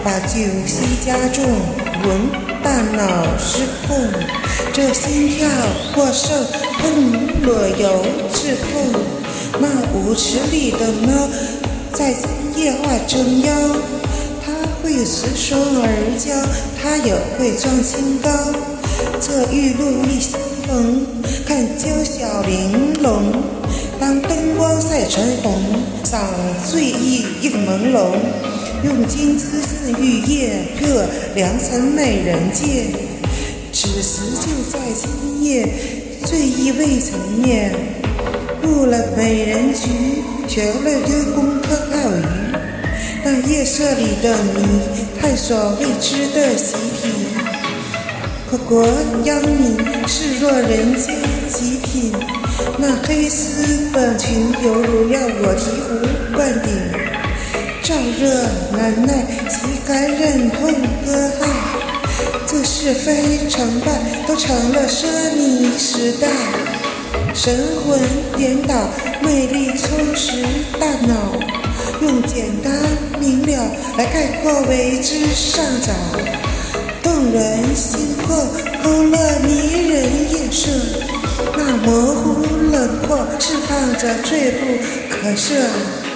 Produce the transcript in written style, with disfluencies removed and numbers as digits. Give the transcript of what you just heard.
把酒息加重，大脑失控，这心跳过剩，若有刺痛。那舞池里的猫在夜话中妖，它会识双而骄，它也会装清高。这玉露一相逢，看娇小玲珑。当灯光晒成红，赏醉意映朦胧。用金枝赠玉叶，破良辰美人戒。此时就在今夜，醉意未曾灭。入了美人局，学了幽功科靠鱼。那夜色里的谜，探索未知的习题。可国殃民，视若人间极品。那黑丝短裙犹如要我醍醐灌顶。燥热难耐，岂敢忍痛割爱？这是非成败都成了奢靡时代。神魂颠倒，魅力充实大脑，用简单明了来概括为之上找。动人心魄，勾勒迷人眼色，那模糊轮廓释放着罪不可赦。